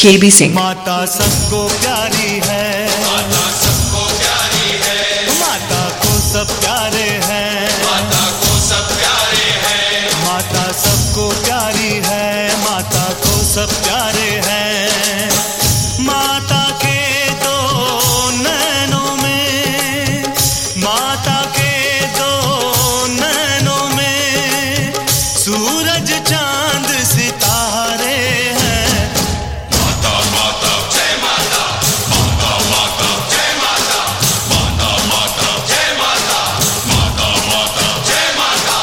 KB Singh। माता सबको प्यारी है, माता सबको प्यारी है, माता को सब प्यारे हैं, माता को सब प्यारे हैं, माता सबको प्यारी है, माता को सब प्यारे हैं। माता के दो नैनों में, माता के दो नैनों में सूरज चांद सितारे हैं। माता माता जय माता, माता माता जय माता, माता माता जय माता, माता माता जय माता।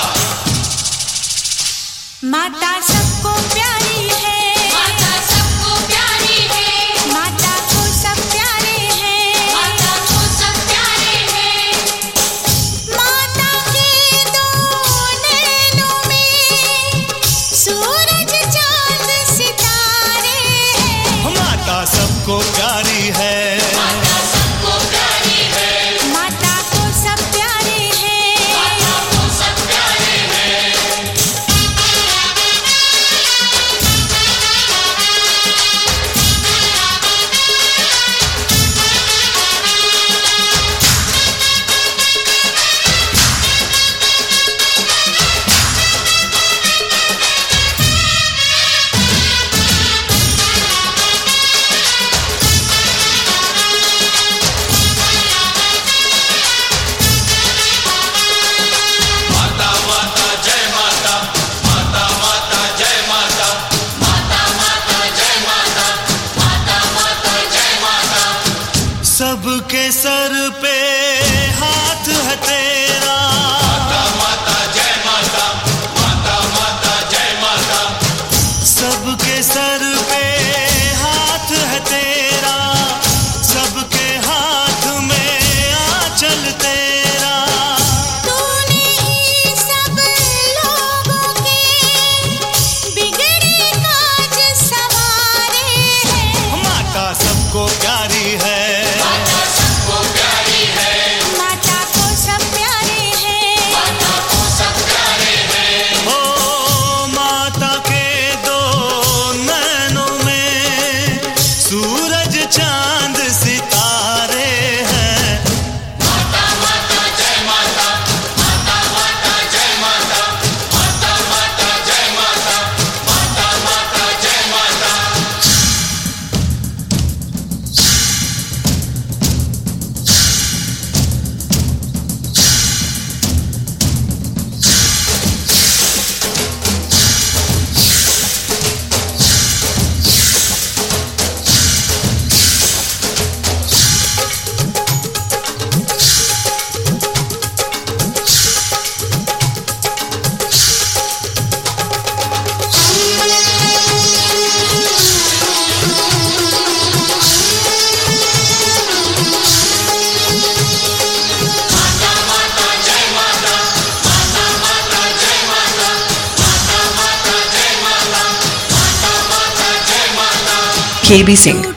माता सबको प्यारी है, माता सबको प्यारी है, माता को सब प्यारे हैं, माता को सब प्यारे हैं। माता के दो नैनों में सूरज चांद सितारे हैं। माता सबको प्यारी है, माता सबको प्यारी है, माता को सब प्यारे हैं। माता को सब प्यारे हैं। माता माता जय माता, माता माता जय माता, माता माता जय माता, माता माता जय माता। सबके सर पे हाथ है तेरा, माता माता जय माता, माता माता जय माता। सबके सर पे हाथ है तेरा, सबके हाथ में आंचल तेरा। तूने ही सब लोगों के बिगड़े काज सवारे हैं। माता सबको प्यारी है, माता सबको प्यारी है, माता को सब प्यारे हैं। माता को सब प्यारे हैं। ओ माता के दो नैनों में सूरज चांद सितारे हैं। माता माता जय माता, माता माता जय माता, माता माता जय माता, माता माता जय माता। माता माता जय माता, माता माता जय माता, माता माता जय माता, माता माता जय माता। KB Singh।